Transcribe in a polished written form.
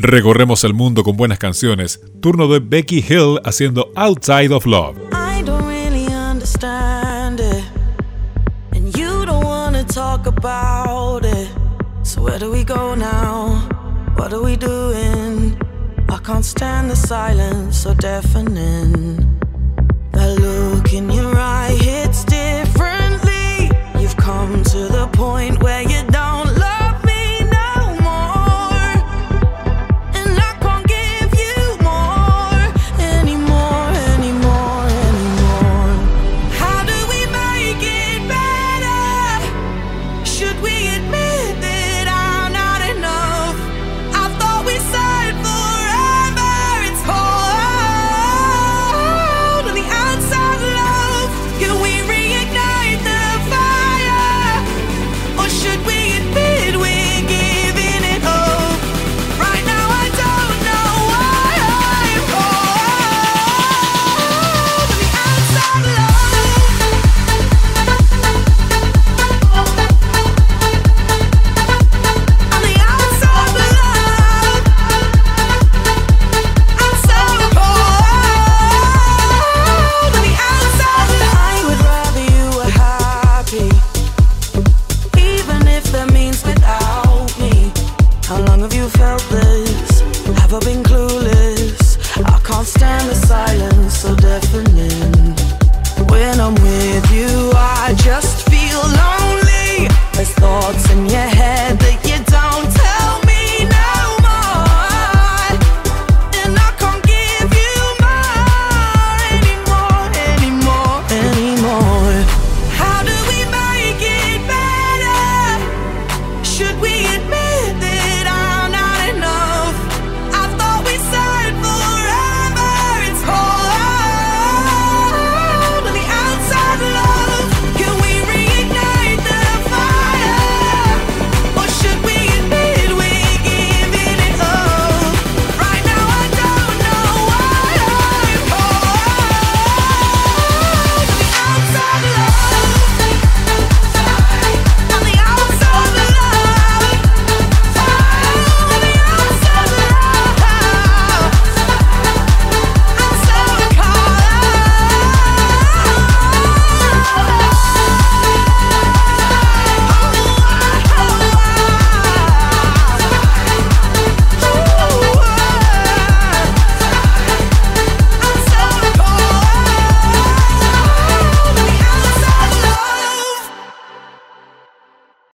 Recorremos el mundo con buenas canciones. Turno de Becky Hill haciendo Outside of Love. I don't really understand it, and you don't wanna talk about it. So where do we go now? What are we doing? I can't stand the silence so deafening. That look in your eye hits differently. You've come to the point where you don't love me no more, and I can't give you more anymore. How do we make it better? Should we admit that I'm not enough? I thought we said forever. It's cold on the outside, love. Can we reignite the fire? Or should we admit we're giving it up? Right now I don't know why I'm cold on the outside, love. On the outside, love. I'm so cold on the outside, love. I would rather you were happy, even if that means without me. How long have you felt this? Have I been clueless? I can't stand the silence so deafening. When I'm with you, I just feel lonely. There's thoughts in your head